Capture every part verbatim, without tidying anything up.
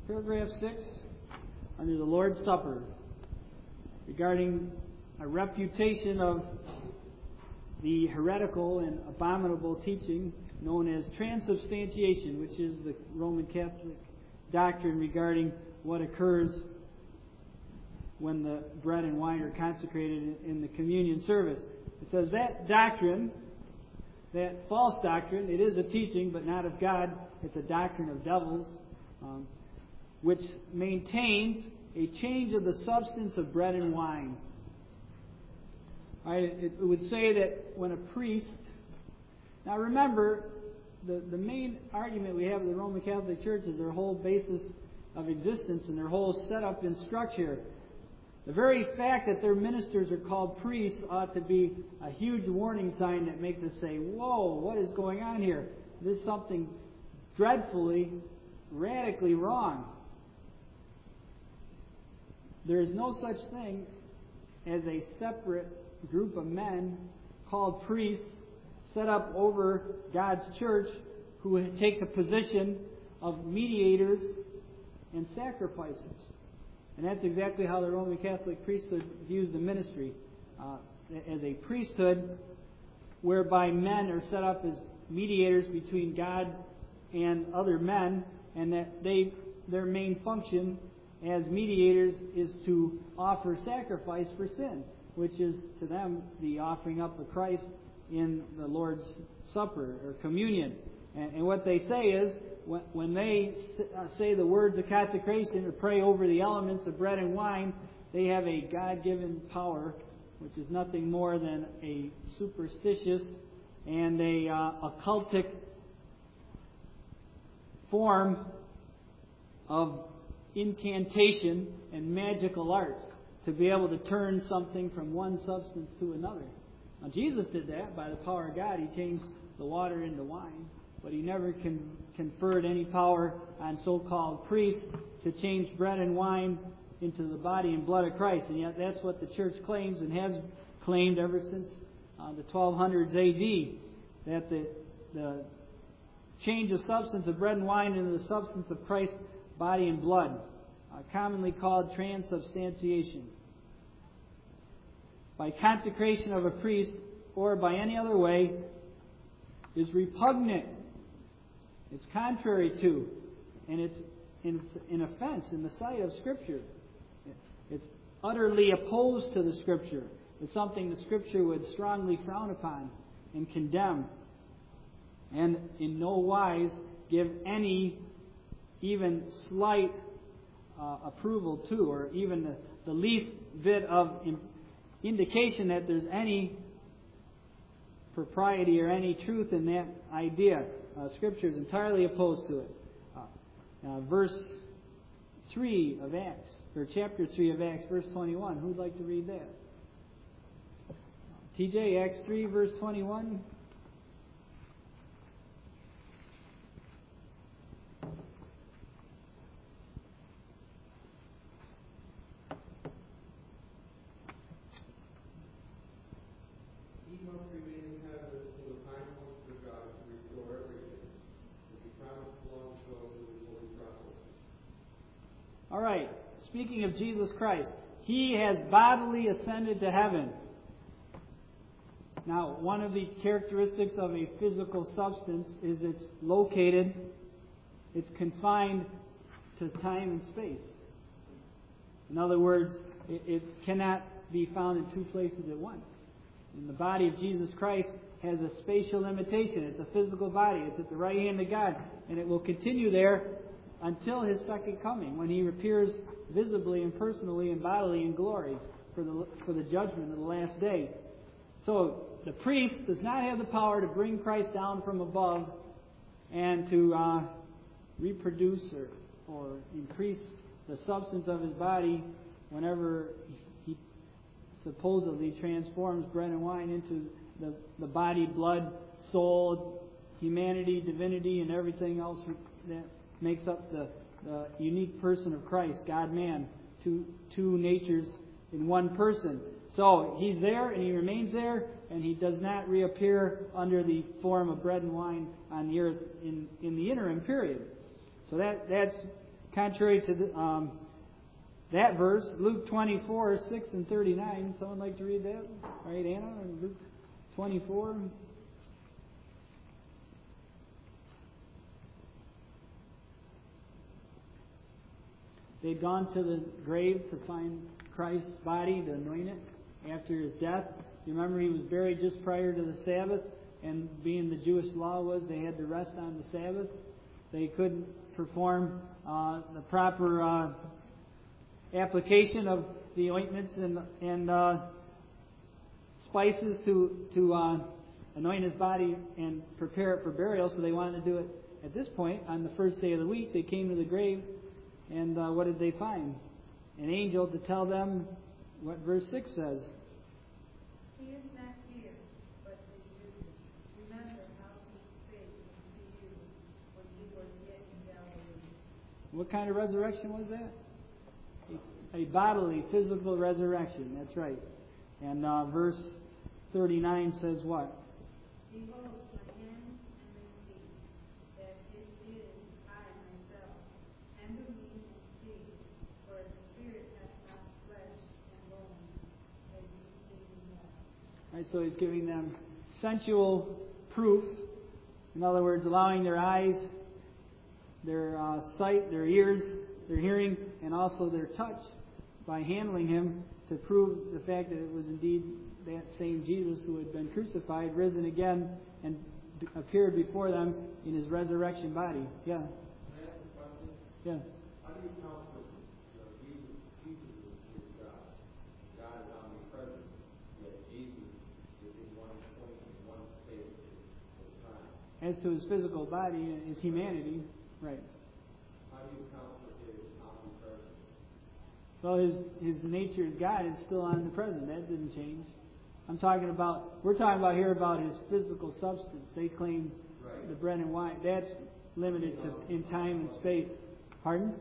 paragraph six, under the Lord's Supper, regarding a refutation of the heretical and abominable teaching known as transubstantiation, which is the Roman Catholic doctrine regarding what occurs when the bread and wine are consecrated in the communion service. It says that doctrine, that false doctrine, it is a teaching, but not of God. It's a doctrine of devils, um, which maintains a change of the substance of bread and wine. Right, it would say that when a priest... Now remember, the, the main argument we have in the Roman Catholic Church is their whole basis of existence and their whole setup and structure. The very fact that their ministers are called priests ought to be a huge warning sign that makes us say, whoa, what is going on here? This is something dreadfully, radically wrong. There is no such thing as a separate group of men called priests set up over God's church who take the position of mediators and sacrifices. And that's exactly how the Roman Catholic priesthood views the ministry, uh, as a priesthood whereby men are set up as mediators between God and other men, and that they their main function as mediators is to offer sacrifice for sin, which is to them the offering up of Christ in the Lord's Supper or communion. And, and what they say is, when, when they say the words of consecration or pray over the elements of bread and wine, they have a God-given power, which is nothing more than a superstitious and a uh, occultic form of incantation and magical arts to be able to turn something from one substance to another. Now, Jesus did that by the power of God. He changed the water into wine, but He never con- conferred any power on so-called priests to change bread and wine into the body and blood of Christ. And yet that's what the church claims and has claimed ever since uh, the twelve hundreds A D, that the, the change of substance of bread and wine into the substance of Christ's body and blood, uh, commonly called transubstantiation. By consecration of a priest or by any other way is repugnant. It's contrary to, and it's an offense in the sight of Scripture. It's utterly opposed to the Scripture. It's something the Scripture would strongly frown upon and condemn, and in no wise give any even slight uh, approval to, or even the, the least bit of in, indication that there's any propriety or any truth in that idea. Uh, Scripture is entirely opposed to it. Uh, uh, verse three of Acts, or chapter three of Acts, verse twenty-one. Who'd like to read that? T J, Acts three, verse twenty-one. All right, speaking of Jesus Christ, He has bodily ascended to heaven. Now, one of the characteristics of a physical substance is it's located, it's confined to time and space. In other words, it, it cannot be found in two places at once. And the body of Jesus Christ has a spatial limitation. It's a physical body. It's at the right hand of God. And it will continue there until His second coming, when He appears visibly and personally and bodily in glory for the for the judgment of the last day. So the priest does not have the power to bring Christ down from above and to uh, reproduce or, or increase the substance of His body whenever He supposedly transforms bread and wine into the, the body, blood, soul, humanity, divinity, and everything else that makes up the, the unique person of Christ, God-man, two, two natures in one person. So He's there and He remains there, and He does not reappear under the form of bread and wine on the earth in, in the interim period. So that that's contrary to the, um, that verse, Luke twenty-four, six and thirty-nine. Someone like to read that? All right, Anna, Luke twenty-four. They'd gone to the grave to find Christ's body, to anoint it after his death. You remember he was buried just prior to the Sabbath, and being the Jewish law was they had to rest on the Sabbath. They couldn't perform uh, the proper uh, application of the ointments and, and uh, spices to, to uh, anoint his body and prepare it for burial, so they wanted to do it at this point. On the first day of the week, they came to the grave, and uh, what did they find? An angel to tell them what verse six says. He is not here, but is risen. Remember how he spake unto you when he was yet in Galilee. What kind of resurrection was that? A, a bodily, physical resurrection. That's right. And uh, verse thirty-nine says what? Behold, my hands and my feet, that it is I myself. Handle me and see, for the spirit hath not flesh and bone, as you see me now. Right, so he's giving them sensual proof. In other words, allowing their eyes, their uh, sight, their ears, their hearing, and also their touch by handling him to prove the fact that it was indeed that same Jesus who had been crucified, risen again, and d- appeared before them in his resurrection body. Yeah. Can I ask a question? Yeah. How do you count for uh, Jesus? Jesus is God. God is omnipresent, yet Jesus is in one point, in one space at a time. As to his physical body and his humanity, right. How do you count for his omnipresence? Well, his his nature as God is still omnipresent. That didn't change. I'm talking about, we're talking about here about his physical substance. They claim Right. the bread and wine. That's limited to in time and space. Pardon?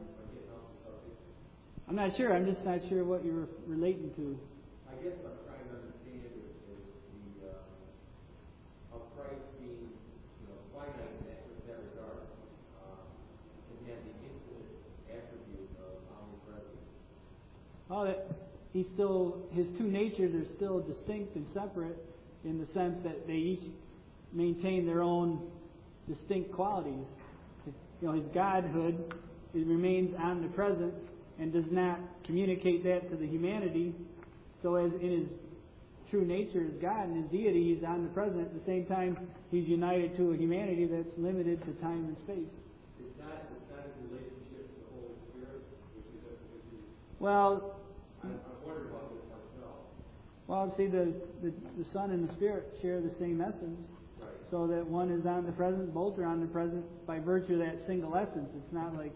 I'm not sure. I'm just not sure what you're relating to. I guess what I'm trying to understand is, is the uh, of Christ being, you know, finite in that, in that regard, uh, and have the infinite attribute of omnipresence. Oh, that he still, his two natures are still distinct and separate in the sense that they each maintain their own distinct qualities. You know, his godhood, it remains omnipresent and does not communicate that to the humanity. So as in his true nature as God and his deity, he's omnipresent. At the same time, he's united to a humanity that's limited to time and space. It's not, it's not in relationship to the Holy Spirit, which is, which is Well, I'm, I'm wondering about this myself. well, see, the, the the Son and the Spirit share the same essence. Right. So that one is omnipresent, both are omnipresent by virtue of that single essence. It's not like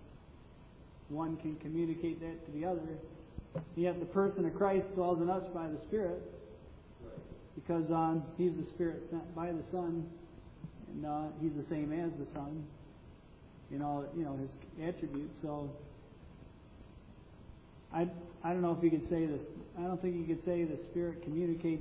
one can communicate that to the other. Yet the person of Christ dwells in us by the Spirit, Right. because um, He's the Spirit sent by the Son, and uh, He's the same as the Son in all, you know, His attributes. So I I don't know if you could say this. I don't think you could say the Spirit communicates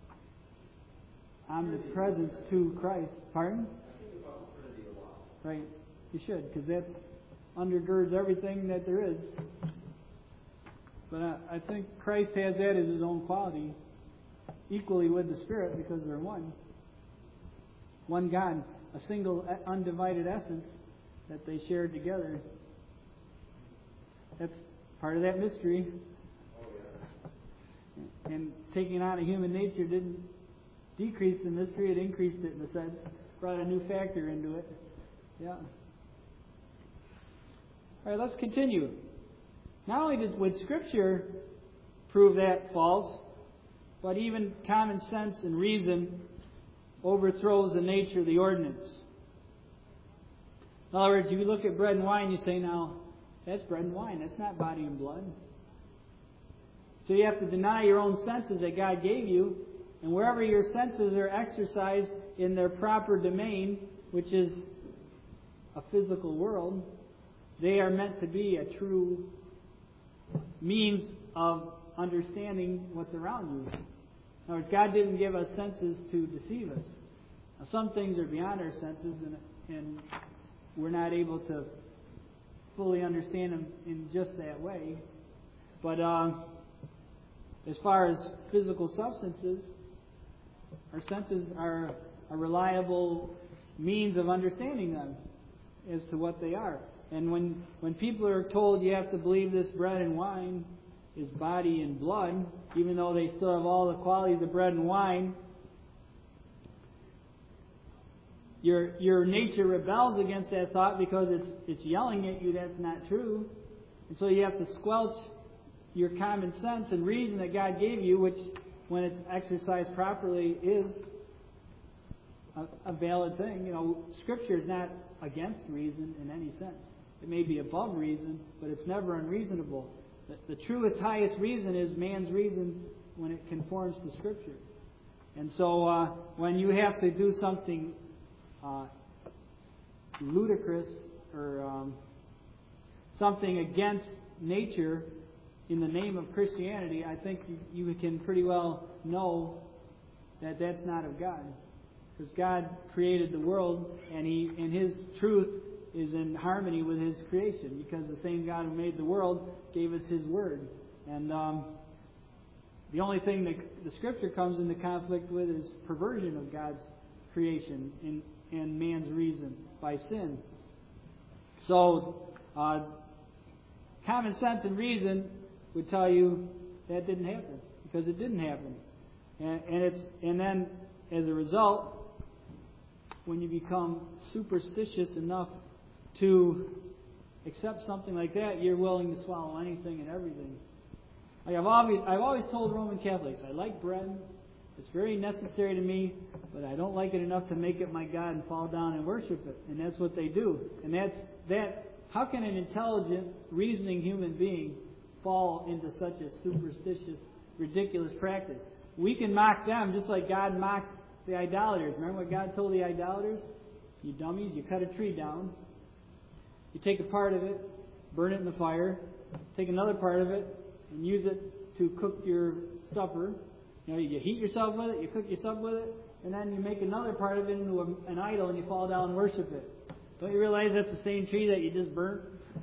omnipresence to Christ. Pardon? I think about the Trinity a lot. Right. You should, because that undergirds everything that there is. But I, I think Christ has that as his own quality, equally with the Spirit, because they're one. One God, a single undivided essence that they shared together. That's part of that mystery. Oh, yeah. And taking on a human nature didn't decrease the mystery, it increased it in a sense. Brought a new factor into it. Yeah. All right, let's continue. Not only did, would Scripture prove that false, but even common sense and reason overthrows the nature of the ordinance. In other words, if you look at bread and wine, you say, now, that's bread and wine. That's not body and blood. So you have to deny your own senses that God gave you, and wherever your senses are exercised in their proper domain, which is a physical world, they are meant to be a true means of understanding what's around you. In other words, God didn't give us senses to deceive us. Now, some things are beyond our senses, and, and we're not able to fully understand them in just that way. But um, as far as physical substances, our senses are a reliable means of understanding them as to what they are. And when, when people are told you have to believe this bread and wine is body and blood, even though they still have all the qualities of bread and wine, your your nature rebels against that thought because it's it's yelling at you that's not true. And so you have to squelch your common sense and reason that God gave you, which, when it's exercised properly, is a, a valid thing. You know, Scripture is not against reason in any sense. It may be above reason, but it's never unreasonable. The, the truest, highest reason is man's reason when it conforms to Scripture. And so uh, when you have to do something uh, ludicrous or um, something against nature in the name of Christianity, I think you, you can pretty well know that that's not of God. Because God created the world, and He, and His truth is in harmony with His creation. Because the same God who made the world gave us His Word. And um, the only thing that the Scripture comes into conflict with is perversion of God's creation and, and man's reason by sin. So, uh, common sense and reason would tell you that didn't happen, because it didn't happen. And, and it's and then as a result, when you become superstitious enough to accept something like that, you're willing to swallow anything and everything. Like I've always I've always told Roman Catholics, I like bread. It's very necessary to me, but I don't like it enough to make it my God and fall down and worship it. And that's what they do. And that's that. How can an intelligent, reasoning human being fall into such a superstitious, ridiculous practice? We can mock them just like God mocked the idolaters. Remember what God told the idolaters? You dummies, you cut a tree down, you take a part of it, burn it in the fire, take another part of it, and use it to cook your supper. You know, you heat yourself with it, you cook yourself with it, and then you make another part of it into a, an idol and you fall down and worship it. Don't you realize that's the same tree that you just burnt?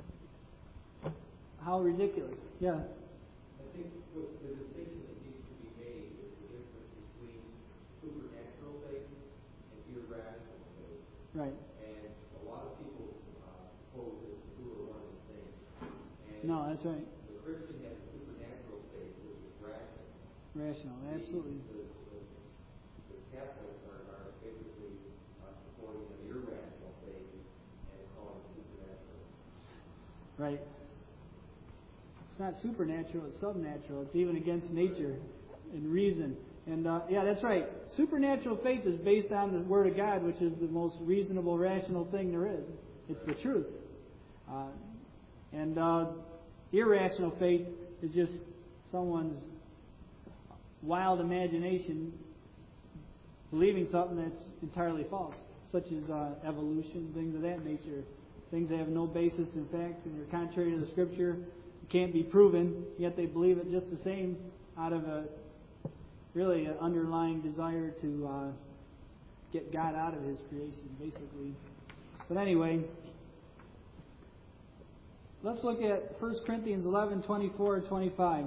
How ridiculous. Yeah. I think the, the distinction that needs to be made is the difference between supernatural faith and irrational faith. Right. And a lot of people uh, suppose that the two are one and the same. And No, that's right. the Christian has a supernatural faith, which is rational. Rational, absolutely. The, the, the Catholics are, are basically uh, supporting an irrational faith and calling it supernatural. Right. It's not supernatural, it's subnatural. It's even against nature and reason. And uh, yeah, that's right. Supernatural faith is based on the Word of God, which is the most reasonable, rational thing there is. It's the truth. Uh, and uh, irrational faith is just someone's wild imagination believing something that's entirely false, such as uh, evolution, things of that nature. Things that have no basis in fact and are contrary to the Scripture, can't be proven, yet they believe it just the same out of a really an underlying desire to uh, get God out of His creation, basically. But anyway, let's look at First Corinthians eleven, twenty-four and twenty-five.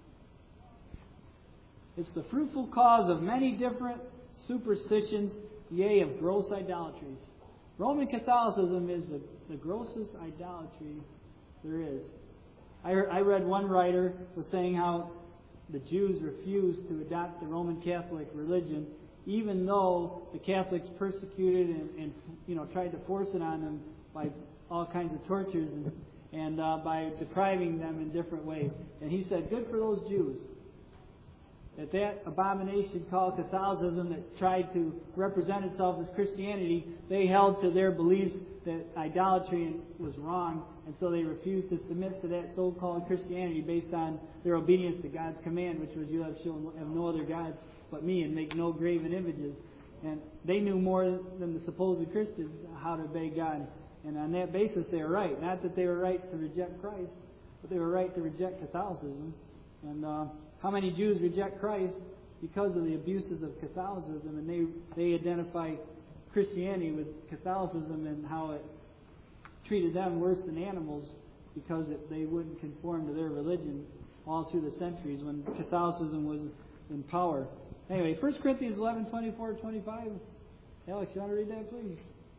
It's the fruitful cause of many different superstitions, yea, of gross idolatries. Roman Catholicism is the, the grossest idolatry there is. I, heard, I read one writer was saying how the Jews refused to adopt the Roman Catholic religion, even though the Catholics persecuted and, and you know tried to force it on them by all kinds of tortures and, and uh, by depriving them in different ways. And he said, good for those Jews. That that abomination called Catholicism that tried to represent itself as Christianity, they held to their beliefs that idolatry was wrong, and so they refused to submit to that so-called Christianity based on their obedience to God's command, which was, you have shown have no other gods but me and make no graven images. And they knew more than the supposed Christians how to obey God. And on that basis they were right. Not that they were right to reject Christ, but they were right to reject Catholicism. And uh, how many Jews reject Christ because of the abuses of Catholicism, and they, they identify Christianity with Catholicism and how it treated them worse than animals because it, they wouldn't conform to their religion all through the centuries when Catholicism was in power. Anyway, First Corinthians eleven, twenty-four, twenty-five. Alex, you want to read that, please?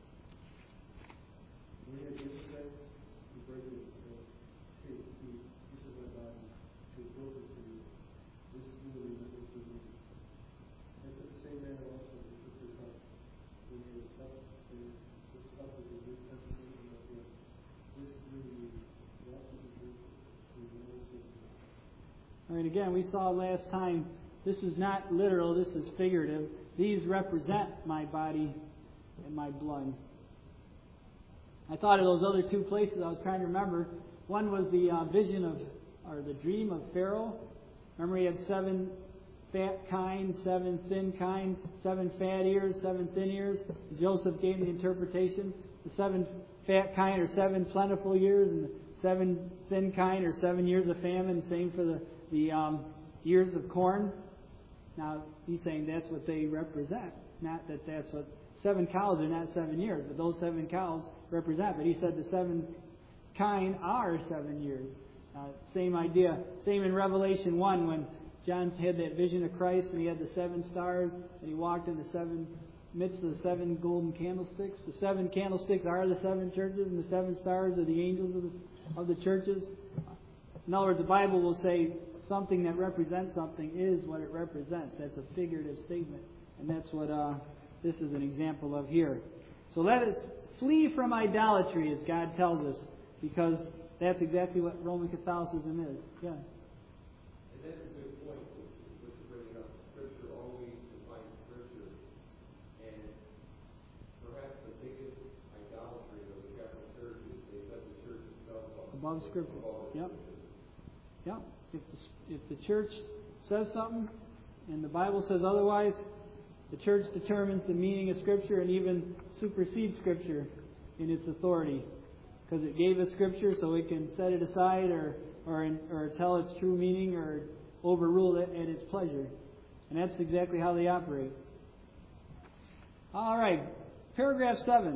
We have given thanks to break it, so take, eat, this is my body, to broke it for you. This is the remembrance of me. And for the same manner also we took the cup, when he was supped, saying, this cup is the new testament in my blood. This do ye as often as you drink it, in remembrance of me. All right, again, we saw last time, this is not literal, this is figurative. These represent my body and my blood. I thought of those other two places I was trying to remember. One was the uh, vision of, or the dream of Pharaoh. Remember he had seven fat kine, seven thin kine, seven fat ears, seven thin ears. Joseph gave the interpretation. The seven fat kine are seven plentiful years, and the seven thin kine are seven years of famine. Same for the, the um, ears of corn. Now, he's saying that's what they represent. Not that that's what... Seven cows are not seven years, but those seven cows represent. But he said the seven kine are seven years. Uh, same idea. Same in Revelation one when John had that vision of Christ and he had the seven stars and he walked in the seven midst of the seven golden candlesticks. The seven candlesticks are the seven churches and the seven stars are the angels of the, of the churches. In other words, the Bible will say something that represents something is what it represents. That's a figurative statement. And that's what uh, this is an example of here. So let us flee from idolatry, as God tells us, because that's exactly what Roman Catholicism is. Yeah. And that's a good point, what you're bringing up. Scripture always defines Scripture. And perhaps the biggest idolatry of the Catholic Church is they set the church itself up Above Scripture. above Yep. Scripture. Yep. If the, if the church says something and the Bible says otherwise, the church determines the meaning of Scripture and even supersedes Scripture in its authority. Because it gave us Scripture so it can set it aside or, or, or tell its true meaning or overrule it at its pleasure. And that's exactly how they operate. All right. Paragraph seven.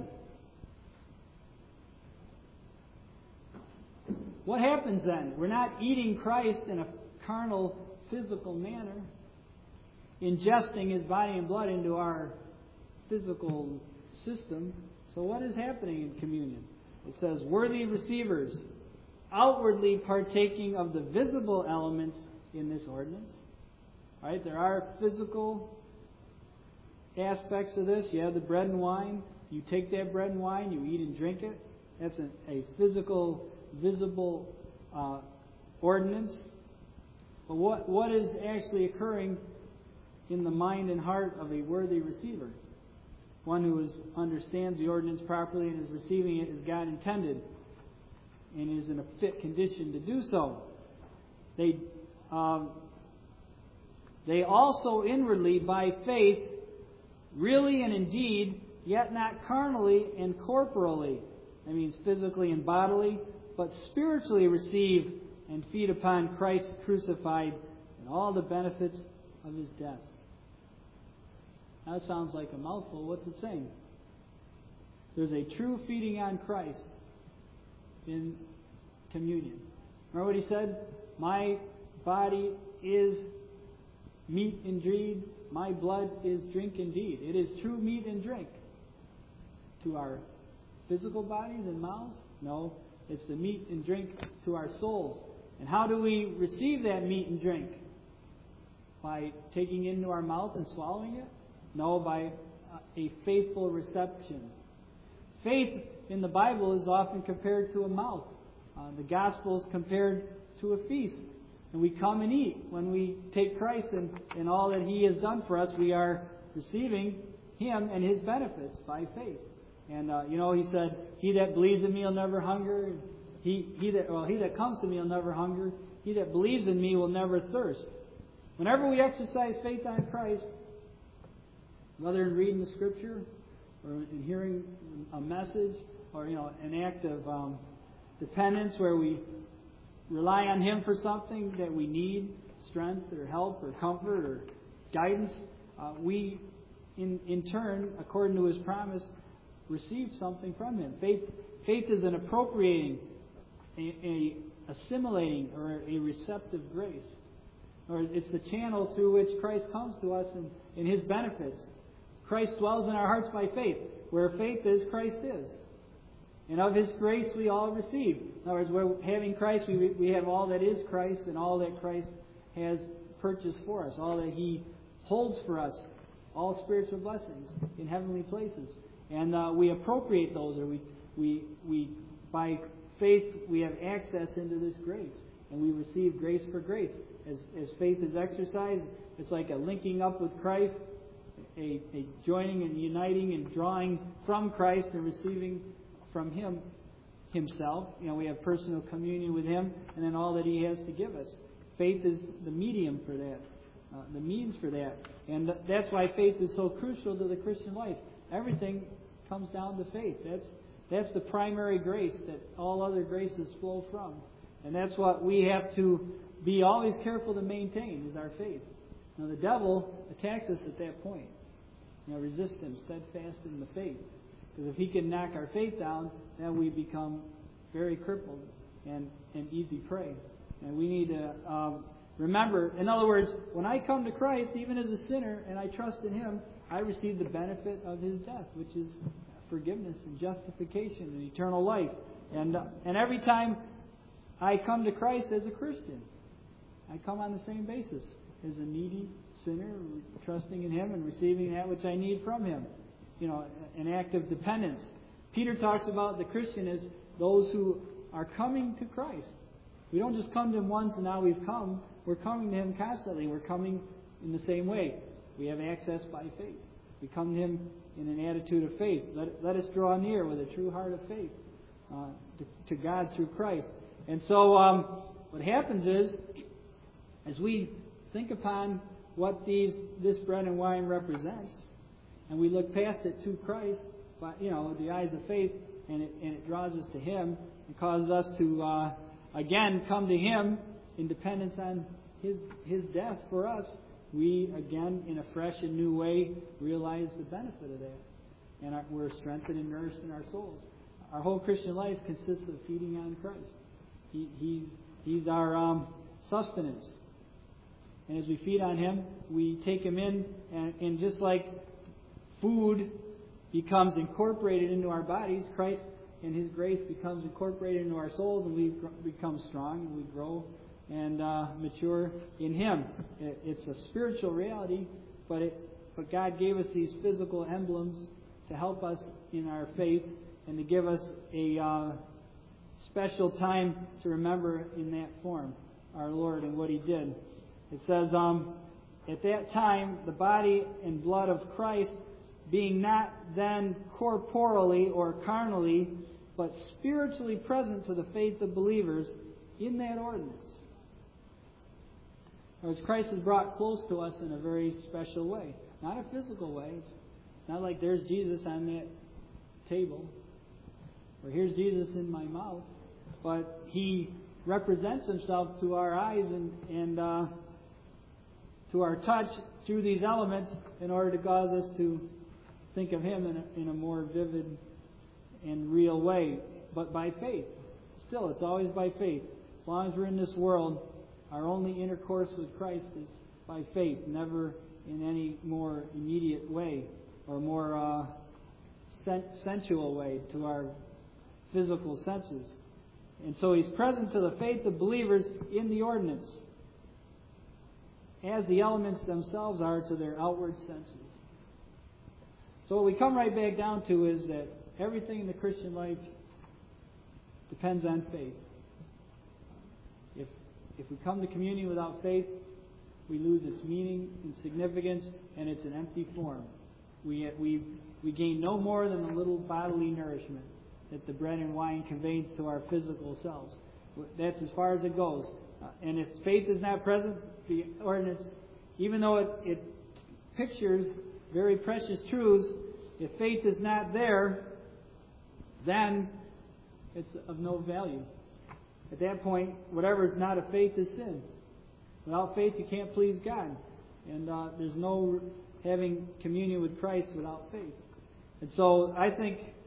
What happens then? We're not eating Christ in a carnal, physical manner, ingesting His body and blood into our physical system. So what is happening in communion? It says, worthy receivers, outwardly partaking of the visible elements in this ordinance. All right, there are physical aspects of this. You have the bread and wine. You take that bread and wine, you eat and drink it. That's a, a physical, visible uh, ordinance. But what what is actually occurring in the mind and heart of a worthy receiver? One who is, understands the ordinance properly and is receiving it as God intended and is in a fit condition to do so. They, um, they also inwardly, by faith, really and indeed, yet not carnally and corporally, that means physically and bodily, but spiritually receive and feed upon Christ crucified and all the benefits of His death. That sounds like a mouthful. What's it saying? There's a true feeding on Christ in communion. Remember what He said? My body is meat indeed. My blood is drink indeed. It is true meat and drink. To our physical bodies and mouths? No. It's the meat and drink to our souls. And how do we receive that meat and drink? By taking it into our mouth and swallowing it? No, by a faithful reception. Faith in the Bible is often compared to a mouth. Uh, the gospel is compared to a feast. And we come and eat. When we take Christ and, and all that He has done for us, we are receiving Him and His benefits by faith. And, uh, you know, He said, He that believes in me will never hunger. He, he that, well, he that comes to me will never hunger. He that believes in me will never thirst. Whenever we exercise faith on Christ, whether in reading the Scripture or in hearing a message or, you know, an act of um, dependence where we rely on Him for something that we need, strength or help or comfort or guidance, uh, we, in, in turn, according to His promise, receive something from Him. Faith, faith is an appropriating, a, a assimilating, or a receptive grace. Or it's the channel through which Christ comes to us in, in His benefits. Christ dwells in our hearts by faith. Where faith is, Christ is. And of His grace we all receive. In other words, we're having Christ, we, we have all that is Christ and all that Christ has purchased for us. All that He holds for us. All spiritual blessings in heavenly places. And uh, we appropriate those, or we, we, we, by faith, we have access into this grace. And we receive grace for grace. As, as faith is exercised, it's like a linking up with Christ, a, a joining and uniting and drawing from Christ and receiving from Him Himself. You know, we have personal communion with Him, and then all that He has to give us. Faith is the medium for that, uh, the means for that. And that's why faith is so crucial to the Christian life. Everything comes down to faith. That's that's the primary grace that all other graces flow from. And that's what we have to be always careful to maintain, is our faith. Now the devil attacks us at that point. You know, resist him, steadfast in the faith. Because if he can knock our faith down, then we become very crippled and, and easy prey. And we need to um, remember, in other words, when I come to Christ, even as a sinner, and I trust in Him, I receive the benefit of His death, which is forgiveness and justification and eternal life. And uh, and every time I come to Christ as a Christian, I come on the same basis as a needy sinner, trusting in Him and receiving that which I need from Him. You know, an act of dependence. Peter talks about the Christian as those who are coming to Christ. We don't just come to Him once and now we've come. We're coming to Him constantly. We're coming in the same way. We have access by faith. We come to Him in an attitude of faith. Let, let us draw near with a true heart of faith uh, to, to God through Christ. And so um, what happens is, as we think upon what these this bread and wine represents, and we look past it to Christ, by, you know, the eyes of faith, and it, and it draws us to Him, and causes us to uh, again come to Him in dependence on His His death for us. We again, in a fresh and new way, realize the benefit of that, and our, we're strengthened and nourished in our souls. Our whole Christian life consists of feeding on Christ. He, he's He's our um, sustenance. And as we feed on Him, we take Him in, and, and just like food becomes incorporated into our bodies, Christ and His grace becomes incorporated into our souls, and we become strong, and we grow and uh, mature in Him. It, it's a spiritual reality, but it, but God gave us these physical emblems to help us in our faith and to give us a uh, special time to remember in that form our Lord and what He did. It says, um, at that time, the body and blood of Christ, being not then corporally or carnally, but spiritually present to the faith of believers in that ordinance. In other words, Christ is brought close to us in a very special way. Not a physical way. It's not like there's Jesus on that table, or here's Jesus in my mouth, but He represents Himself to our eyes and, and uh, to our touch through these elements in order to cause us to think of Him in a, in a more vivid and real way, but by faith. Still, it's always by faith. As long as we're in this world, our only intercourse with Christ is by faith, never in any more immediate way or more uh, sen- sensual way to our physical senses. And so He's present to the faith of believers in the ordinance, as the elements themselves are to their outward senses. So what we come right back down to is that everything in the Christian life depends on faith. If if we come to communion without faith, we lose its meaning and significance, and it's an empty form. We we we gain no more than a little bodily nourishment that the bread and wine conveys to our physical selves. That's as far as it goes. Uh, and if faith is not present, the ordinance, even though it, it pictures very precious truths, if faith is not there, then it's of no value. At that point, whatever is not of faith is sin. Without faith, you can't please God. And uh, there's no having communion with Christ without faith. And so I think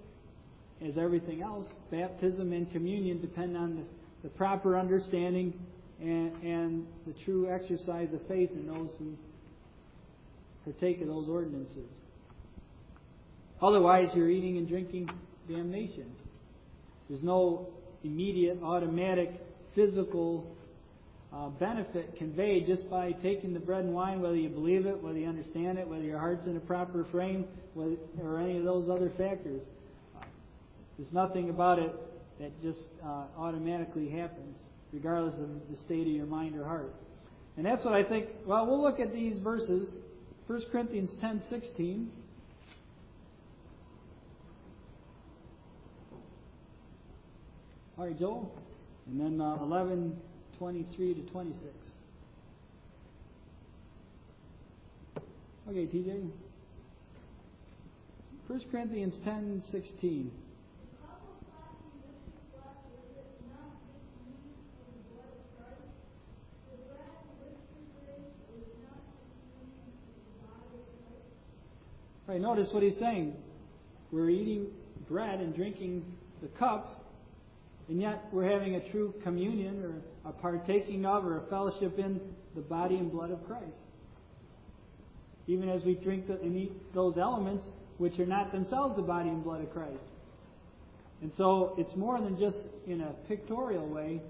as everything else, baptism and communion depend on the, the proper understanding and, and the true exercise of faith in those who partake of those ordinances. Otherwise, you're eating and drinking damnation. There's no immediate, automatic, physical uh, benefit conveyed just by taking the bread and wine, whether you believe it, whether you understand it, whether your heart's in a proper frame, whether, or any of those other factors. Uh, there's nothing about it that just uh, automatically happens, regardless of the state of your mind or heart. And that's what I think. Well, we'll look at these verses. First Corinthians ten sixteen. All right, Joel. And then uh, eleven twenty-three to twenty-six. Okay, T J. First Corinthians ten sixteen. All right, notice what he's saying. We're eating bread and drinking the cup, and yet we're having a true communion or a partaking of or a fellowship in the body and blood of Christ. Even as we drink the, and eat those elements which are not themselves the body and blood of Christ. And so it's more than just in a pictorial way,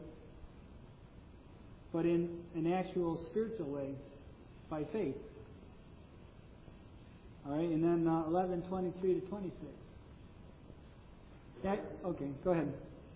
but in an actual spiritual way by faith. All right, and then uh, eleven twenty-three to twenty-six. Yeah, okay, go ahead.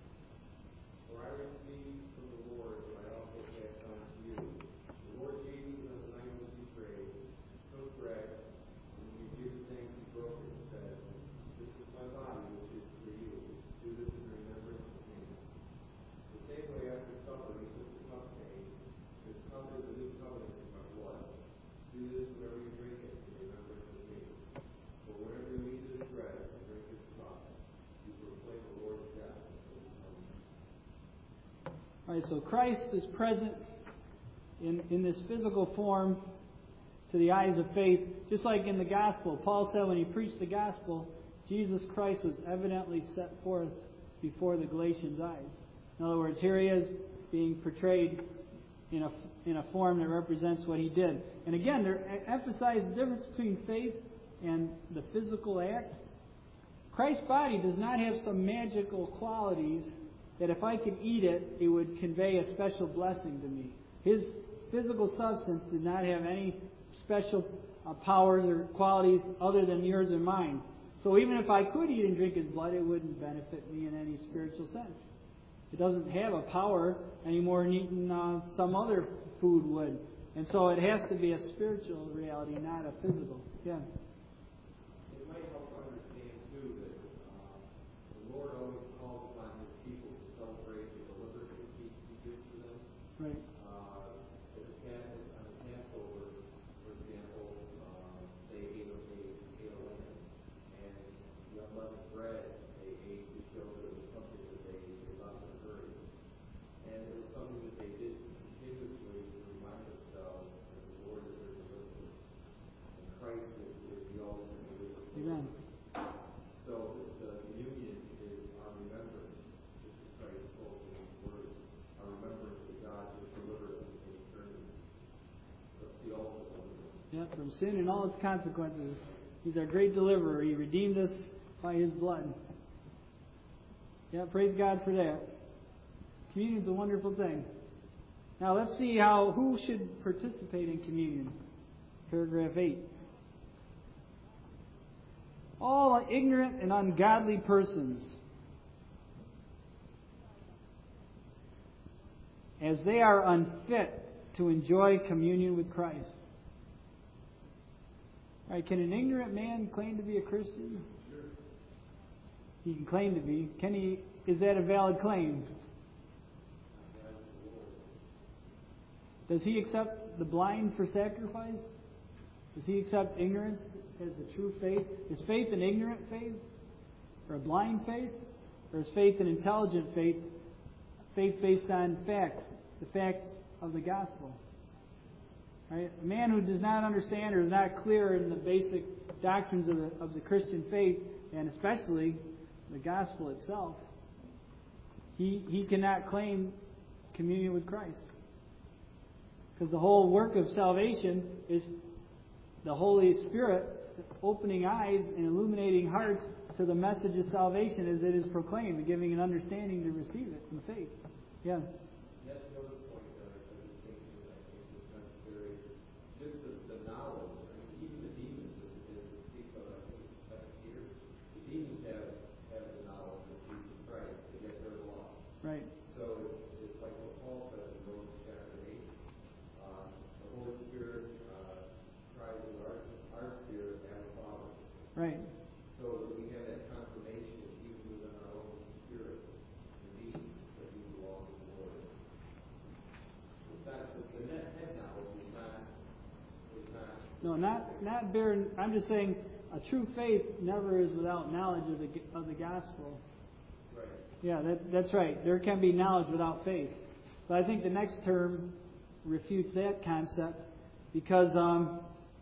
For I received from the Lord what I also passed on to you. The Lord Jesus, on the night when he prayed, took bread, and when he gave thanks, he broke it and said, "This is my body, which is for you. Do this in remembrance of me." The same way after supper, he took the cup, saying, "This cup is the new covenant in my blood. Do this whenever you drink it in remembrance of me. For whenever you eat this bread and drink this cup, you proclaim the Lord's death until he comes." All right, so Christ is present in, in this physical form to the eyes of faith, just like in the gospel. Paul said when he preached the gospel, Jesus Christ was evidently set forth before the Galatians' eyes. In other words, here he is being portrayed in a, in a form that represents what he did. And again, there emphasizes the difference between faith and the physical act. Christ's body does not have some magical qualities that if I could eat it, it would convey a special blessing to me. His physical substance did not have any special uh, powers or qualities other than yours or mine. So even if I could eat and drink his blood, it wouldn't benefit me in any spiritual sense. It doesn't have a power any more than eating uh, some other food would. And so it has to be a spiritual reality, not a physical. Yeah. It might help to understand, too, that uh, the Lord always calls upon his people to celebrate the deliverance that he, he gives to them. Right. Uh, at the Pas- on the Passover, for example, uh, they ate a, they ate a lamb, and the unleavened bread they ate to show that it was something that they, they loved and heard. And it was something that they did continuously to remind themselves that the Lord is their deliverer. And Christ is, is the ultimate deliverer. Amen. So the communion is our remembrance. This is Christ spoke in his words. Our remembrance that God has delivered us in eternity. That's the ultimate deliverance. Yeah, from sin and all its consequences. He's our great deliverer. He redeemed us by his blood. Yeah, praise God for that. Communion is a wonderful thing. Now let's see how who should participate in communion. Paragraph eight. All ignorant and ungodly persons, as they are unfit to enjoy communion with Christ. All right, can an ignorant man claim to be a Christian? Sure. He can claim to be. Can he? Is that a valid claim? Does he accept the blind for sacrifice? Does he accept ignorance as a true faith? Is faith an ignorant faith? Or a blind faith? Or is faith an intelligent faith? Faith based on fact, the facts of the gospel. Right? A man who does not understand or is not clear in the basic doctrines of the, of the Christian faith, and especially the gospel itself, he, he cannot claim communion with Christ. Because the whole work of salvation is the Holy Spirit opening eyes and illuminating hearts to the message of salvation as it is proclaimed, and giving an understanding to receive it in faith. Yeah. That's the other point that I think is, I think is necessary. Just the, the knowledge. I mean, even the demons, as it speaks of, I think it's Second Peter, the demons have, have the knowledge of Jesus Christ, to get their law. Right. So it's, it's like what Paul says in Romans chapter eight. Uh, the Holy Spirit uh, cries in our, our spirit, Abba Father. Right. So that we have that confirmation even within our own spirit, indeed, that we belong to the Lord. It's not, the net head knowledge is not, is not. No, not not bare. I'm just saying, a true faith never is without knowledge of the of the gospel. Right. Yeah, that, that's right. There can be knowledge without faith. But I think the next term refutes that concept, because um,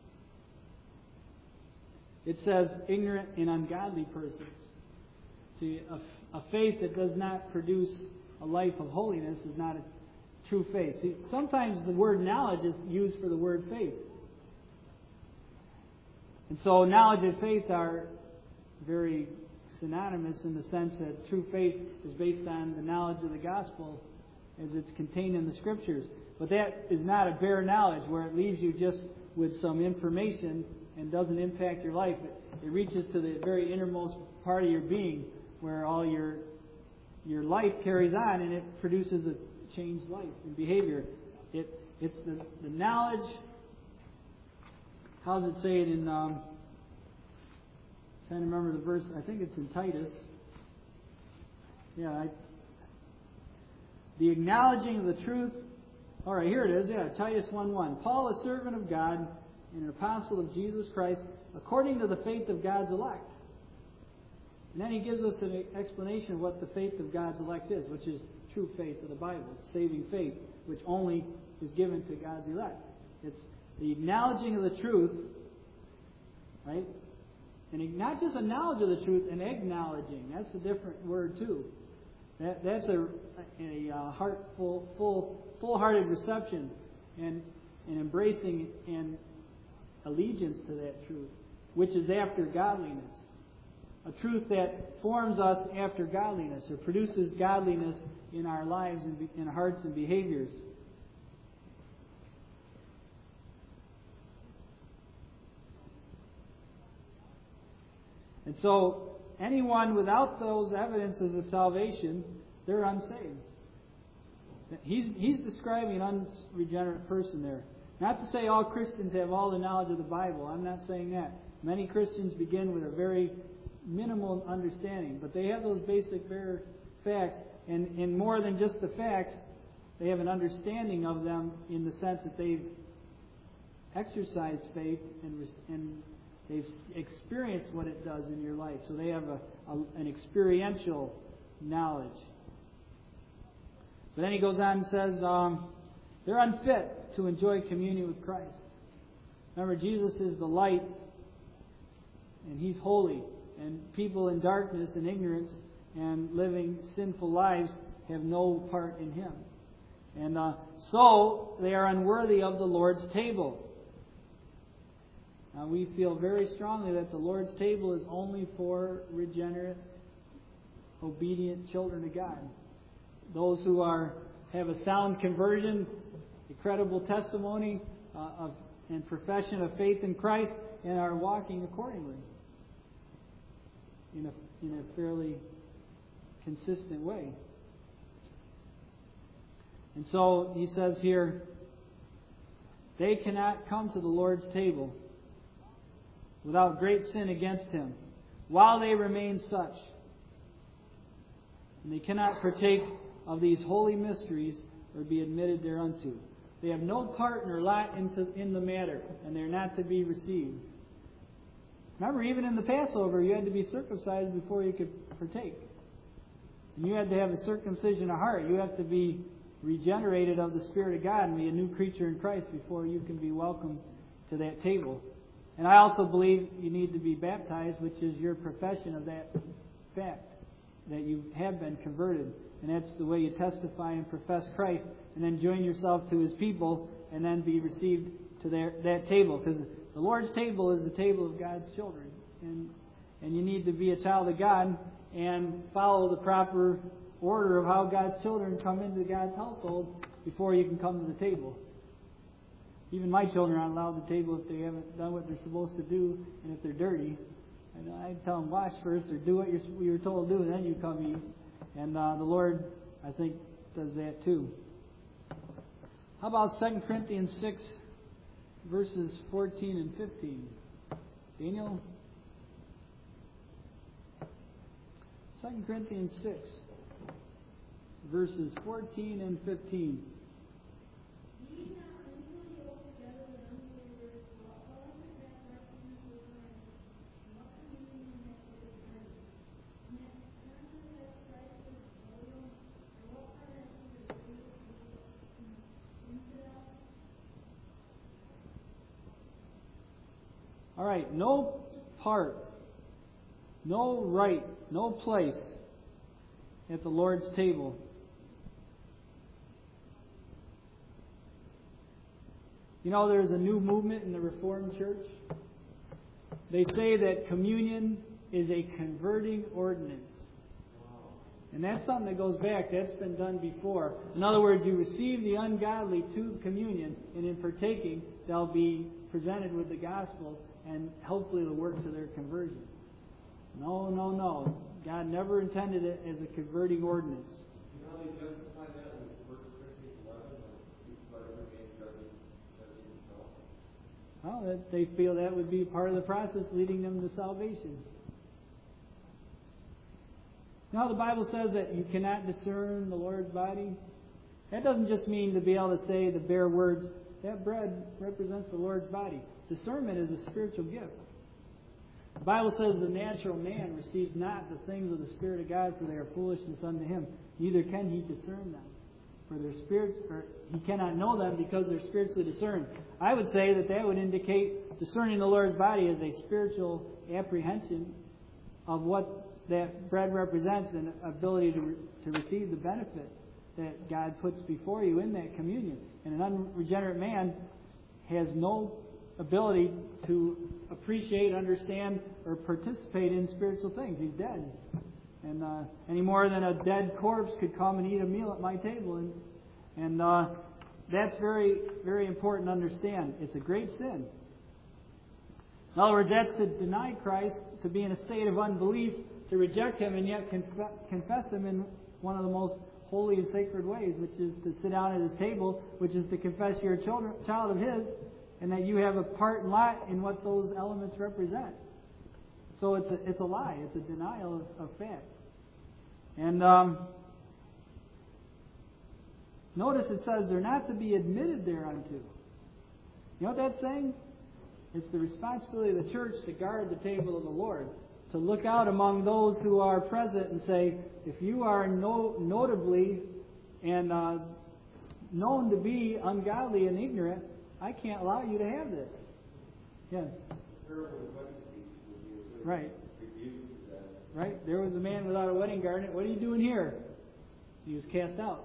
it says ignorant and ungodly persons. See, a, a faith that does not produce a life of holiness is not a true faith. See, sometimes the word knowledge is used for the word faith. And so knowledge and faith are very synonymous in the sense that true faith is based on the knowledge of the gospel as it's contained in the Scriptures. But that is not a bare knowledge where it leaves you just with some information and doesn't impact your life. It, it reaches to the very innermost part of your being where all your your life carries on, and it produces a changed life and behavior. It It's the, the knowledge. How does it say it in... Um, trying to remember the verse. I think it's in Titus. Yeah, I, the acknowledging of the truth. All right, here it is. Yeah, Titus one one. Paul, a servant of God and an apostle of Jesus Christ, according to the faith of God's elect. And then he gives us an explanation of what the faith of God's elect is, which is true faith of the Bible, saving faith, which only is given to God's elect. It's the acknowledging of the truth, right? And not just a knowledge of the truth, an acknowledging. That's a different word too. That, that's a, a, a heartful, full, full-hearted reception and, and embracing and allegiance to that truth, which is after godliness. A truth that forms us after godliness, or produces godliness in our lives and in hearts and behaviors. And so, anyone without those evidences of salvation, they're unsaved. He's, he's describing an unregenerate person there. Not to say all Christians have all the knowledge of the Bible. I'm not saying that. Many Christians begin with a very minimal understanding, but they have those basic bare facts, and, and more than just the facts, they have an understanding of them in the sense that they've exercised faith and, and they've experienced what it does in your life. So they have a, a, an experiential knowledge. But then he goes on and says um, they're unfit to enjoy communion with Christ. Remember, Jesus is the light, and He's holy. And people in darkness and ignorance and living sinful lives have no part in Him. And uh, so they are unworthy of the Lord's table. Now, we feel very strongly that the Lord's table is only for regenerate, obedient children of God. Those who are have a sound conversion, a credible testimony uh, of and profession of faith in Christ, and are walking accordingly in a in a fairly consistent way. And so he says here, they cannot come to the Lord's table without great sin against Him, while they remain such. And they cannot partake of these holy mysteries or be admitted thereunto. They have no part nor lot into, in the matter, and they're not to be received. Remember, even in the Passover, you had to be circumcised before you could partake. And you had to have a circumcision of heart. You have to be regenerated of the Spirit of God and be a new creature in Christ before you can be welcomed to that table. And I also believe you need to be baptized, which is your profession of that fact. that you have been converted. And that's the way you testify and profess Christ, and then join yourself to His people, and then be received to their, that table. Because the Lord's table is the table of God's children. And, and you need to be a child of God and follow the proper order of how God's children come into God's household before you can come to the table. Even my children aren't allowed at the table if they haven't done what they're supposed to do, and if they're dirty. And I tell them, wash first, or do what you're, you're told to do, and then you come eat. And uh, the Lord, I think, does that too. How about Second Corinthians six, verses fourteen and fifteen? Daniel? Second Corinthians six, verses fourteen and fifteen. All right, no part, no right, no place at the Lord's table. You know, there's a new movement in the Reformed Church. They say that communion is a converting ordinance. And that's something that goes back. That's been done before. In other words, you receive the ungodly to communion, and in partaking, they'll be presented with the gospel, and hopefully it'll work to their conversion. No, no, no. God never intended it as a converting ordinance. You know how they justify that in First Corinthians eleven, when let every man judge himself? Well, that, they feel that would be part of the process leading them to salvation. Now the Bible says that you cannot discern the Lord's body. That doesn't just mean to be able to say the bare words, that bread represents the Lord's body. Discernment is a spiritual gift. The Bible says the natural man receives not the things of the Spirit of God, for they are foolishness unto him. Neither can he discern them. For their spirits, or he cannot know them because they're spiritually discerned. I would say that that would indicate discerning the Lord's body as a spiritual apprehension of what that bread represents, and ability to re- to receive the benefit that God puts before you in that communion. And an unregenerate man has no ability to appreciate, understand, or participate in spiritual things. He's dead. And uh, any more than a dead corpse could come and eat a meal at my table. And, and uh, that's very, very important to understand. It's a great sin. In other words, that's to deny Christ, to be in a state of unbelief, to reject Him, and yet conf- confess Him in one of the most holy and sacred ways, which is to sit down at His table, which is to confess you're a children, child of His, and that you have a part and lot in what those elements represent. So it's a, it's a lie. It's a denial of, of fact. And um, notice it says they're not to be admitted thereunto. You know what that's saying? It's the responsibility of the church to guard the table of the Lord, to look out among those who are present and say, if you are no, notably and uh, known to be ungodly and ignorant, I can't allow you to have this. Yeah. Right. Right. There was a man without a wedding garment. What are you doing here? He was cast out.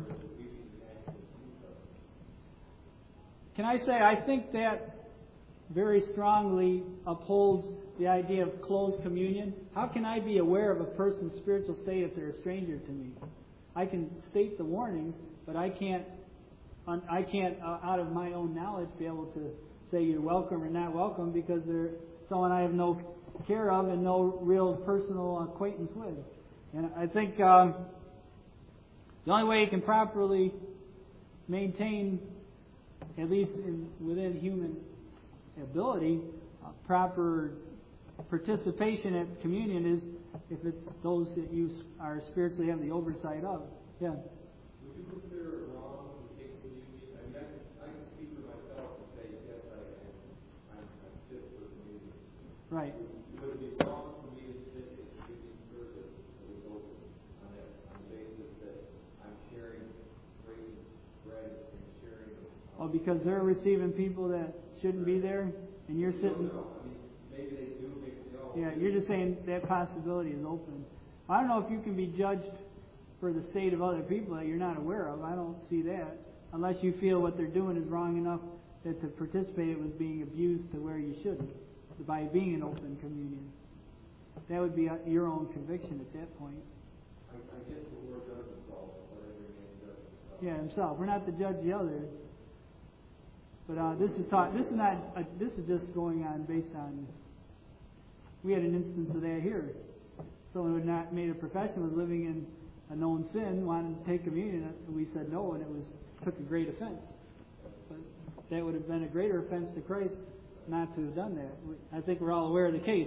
Can I say, I think that very strongly upholds the idea of closed communion. How can I be aware of a person's spiritual state if they're a stranger to me? I can state the warnings, but I can't, I can't, uh, out of my own knowledge, be able to say you're welcome or not welcome because they're someone I have no care of and no real personal acquaintance with. And I think um, the only way you can properly maintain, at least in, within human ability, uh, proper participation at communion is if it's those that you are spiritually have the oversight of. Yeah. Would you consider it wrong to take communion? I mean, I can, I can speak for myself and say, yes, I am. I'm, I'm fit for communion. Right. Would it be wrong for me to sit at communion service that was open on that, on the basis that I'm sharing breaking bread and sharing? Um, Oh, because they're receiving people that shouldn't be there, and you're sitting. No, I mean, maybe they do, maybe they don't. Yeah, you're just saying that possibility is open. I don't know if you can be judged for the state of other people that you're not aware of. I don't see that. Unless you feel what they're doing is wrong enough that to participate it was being abused to where you shouldn't by being in open communion. That would be your own conviction at that point. I, I guess the Lord does himself, but every man does himself. Yeah, himself. We're not to judge the others. But uh, this is taught. This is not. Uh, this is just going on based on. We had an instance of that here. Someone who had not made a profession, was living in a known sin, wanted to take communion, and we said no, and it was took a great offense. But that would have been a greater offense to Christ not to have done that. I think we're all aware of the case.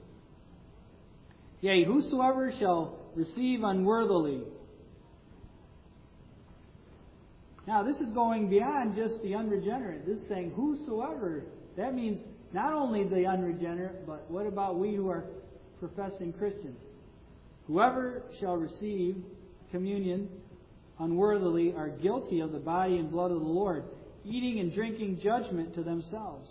Yea, whosoever shall receive unworthily. Now, this is going beyond just the unregenerate. This is saying whosoever. That means not only the unregenerate, but what about we who are professing Christians? Whoever shall receive communion unworthily are guilty of the body and blood of the Lord, eating and drinking judgment to themselves.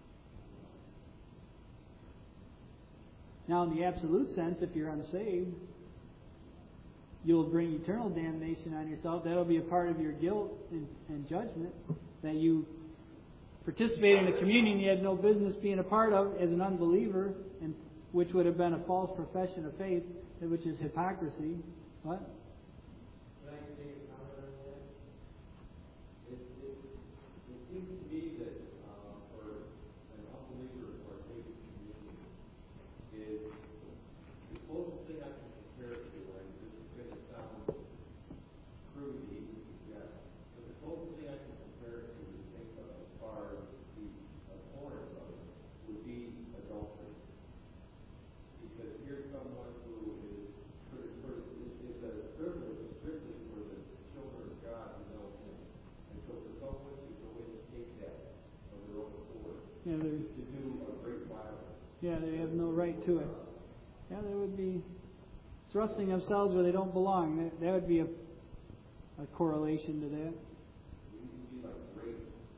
Now, in the absolute sense, if you're unsaved, you'll bring eternal damnation on yourself. That'll be a part of your guilt and, and judgment that you participated in the communion you had no business being a part of as an unbeliever, and which would have been a false profession of faith, which is hypocrisy. What? Can I take a comment on that? It, it, it seems to me that uh, for an unbeliever to partake in communion is the closest thing I can compare it to, and this is going to sound crude to even suggest, but the closest thing I can compare it to is think of as far as the abhorrence of it would be adultery. Because here's someone who is for, for, is a privilege strictly for the children of God who know Him. And so for someone to go in and take that of their own accord, Yeah, to do a great violence. yeah, they have no right to it. Yeah, they would be thrusting themselves where they don't belong. That, that would be a, a correlation to that. It would be like rape.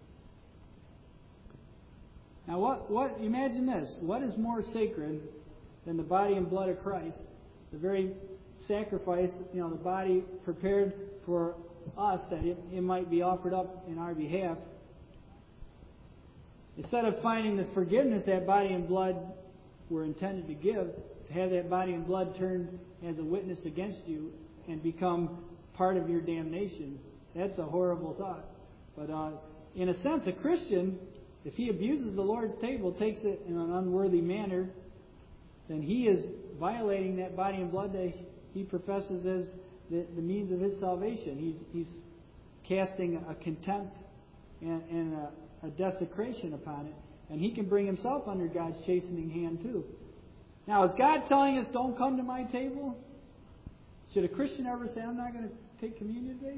Now, what, what, imagine this. What is more sacred than the body and blood of Christ? The very sacrifice, you know, the body prepared for us that it, it might be offered up in our behalf. Instead of finding the forgiveness that body and blood were intended to give, to have that body and blood turned as a witness against you and become part of your damnation, that's a horrible thought. But uh, in a sense, a Christian, if he abuses the Lord's table, takes it in an unworthy manner, then he is violating that body and blood that he professes as the, the means of his salvation. He's, he's casting a contempt and, and a, a desecration upon it. And he can bring himself under God's chastening hand too. Now, is God telling us, don't come to my table? Should a Christian ever say, I'm not going to take communion today?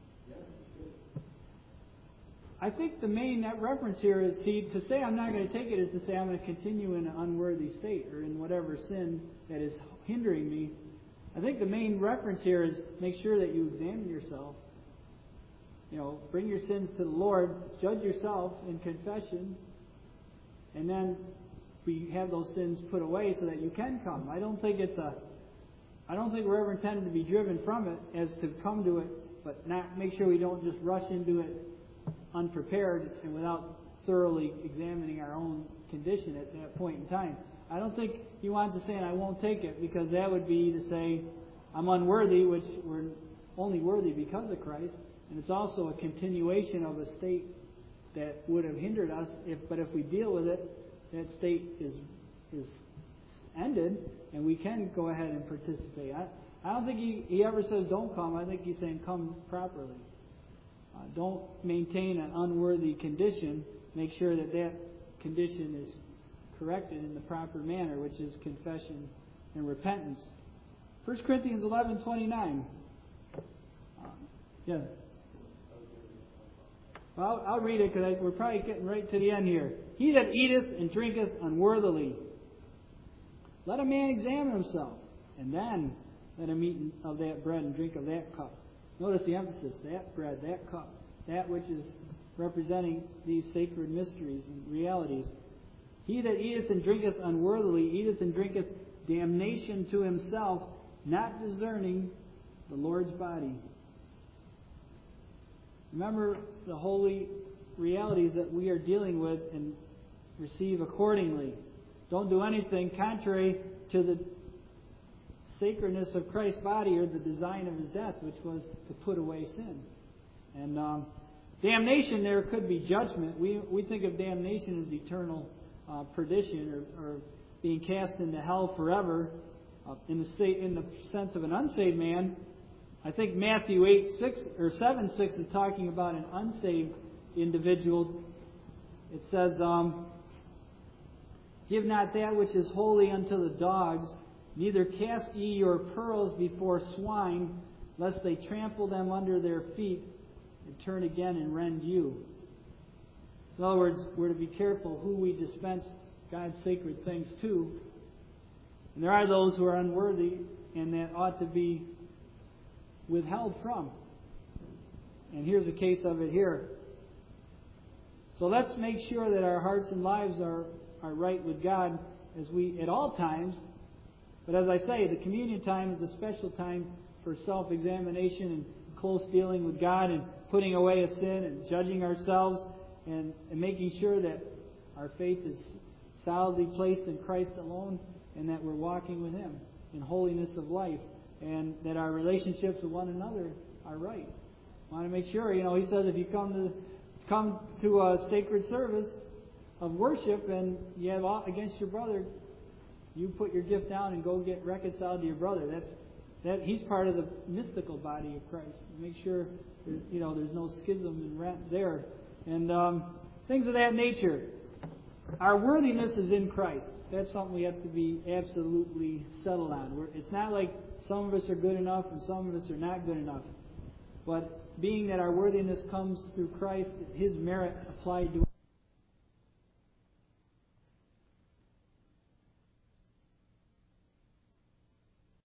I think the main reference here is, see, to say I'm not going to take it is to say I'm going to continue in an unworthy state or in whatever sin that is hindering me. I think the main reference here is make sure that you examine yourself. You know, bring your sins to the Lord, judge yourself in confession, and then we have those sins put away so that you can come. I don't think it's a, I don't think we're ever intended to be driven from it as to come to it, but not make sure we don't just rush into it unprepared and without thoroughly examining our own condition at that point in time. I don't think he wants to say, I won't take it, because that would be to say, I'm unworthy, which we're only worthy because of Christ, and it's also a continuation of a state that would have hindered us. If, but if we deal with it, that state is is ended, and we can go ahead and participate. I, I don't think he, he ever says don't come. I think he's saying come properly. Uh, don't maintain an unworthy condition. Make sure that that condition is corrected in the proper manner, which is confession and repentance. First Corinthians eleven twenty-nine. Uh, yeah. Well, I'll, I'll read it because we're probably getting right to the end here. He that eateth and drinketh unworthily, let a man examine himself, and then let him eat of that bread and drink of that cup. Notice the emphasis, that bread, that cup, that which is representing these sacred mysteries and realities. He that eateth and drinketh unworthily eateth and drinketh damnation to himself, not discerning the Lord's body. Remember the holy realities that we are dealing with and receive accordingly. Don't do anything contrary to the sacredness of Christ's body or the design of His death, which was to put away sin. And um, damnation there could be judgment. We we think of damnation as eternal uh, perdition or, or being cast into hell forever. Uh, in the state, in the sense of an unsaved man, I think Matthew eight six or seven six is talking about an unsaved individual. It says, um, "Give not that which is holy unto the dogs, neither cast ye your pearls before swine, lest they trample them under their feet, and turn again and rend you." So in other words, we're to be careful who we dispense God's sacred things to. And there are those who are unworthy and that ought to be withheld from. And here's a case of it here. So let's make sure that our hearts and lives are, are right with God as we, at all times. But as I say, the communion time is a special time for self-examination and close dealing with God and putting away a sin and judging ourselves and, and making sure that our faith is solidly placed in Christ alone and that we're walking with Him in holiness of life and that our relationships with one another are right. I want to make sure, you know, He says if you come to come to a sacred service of worship and you have aught against your brother, you put your gift down and go get reconciled to your brother. That's that he's part of the mystical body of Christ. Make sure there's, you know there's no schism and rent there, and um, things of that nature. Our worthiness is in Christ. That's something we have to be absolutely settled on. We're, it's not like some of us are good enough and some of us are not good enough. But being that our worthiness comes through Christ, His merit applied to